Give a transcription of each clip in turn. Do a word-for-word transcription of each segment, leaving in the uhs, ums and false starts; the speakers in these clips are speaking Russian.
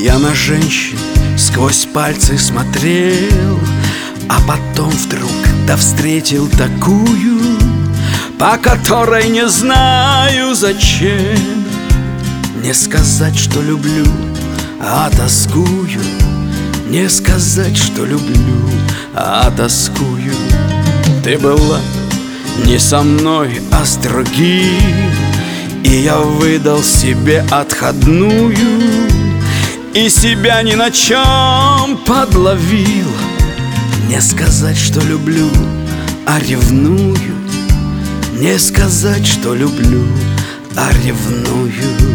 Я на женщин сквозь пальцы смотрел, а потом вдруг да встретил такую, по которой не знаю зачем. Не сказать, что люблю, а тоскую. Не сказать, что люблю, а тоскую. Ты была не со мной, а с другим, и я выдал себе отходную, и себя ни на чем подловил. Не сказать, что люблю, а ревную. Не сказать, что люблю, а ревную.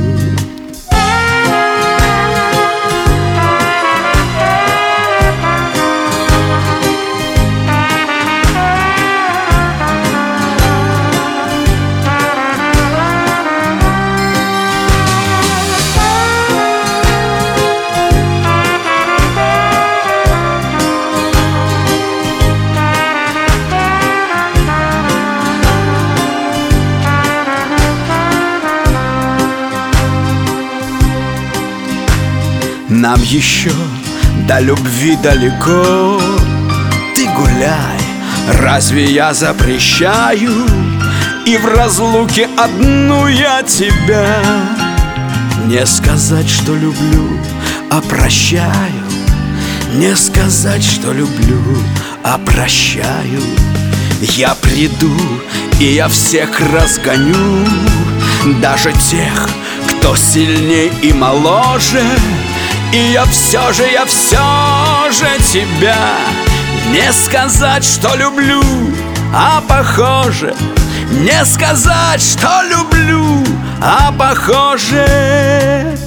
Нам еще до любви далеко. Ты гуляй, разве я запрещаю? И в разлуке одну я тебя. Не сказать, что люблю, а прощаю. Не сказать, что люблю, а прощаю. Я приду, и я всех разгоню, даже тех, кто сильней и моложе. И я все же, я все же тебя. Не сказать, что люблю, а похоже. Не сказать, что люблю, а похоже.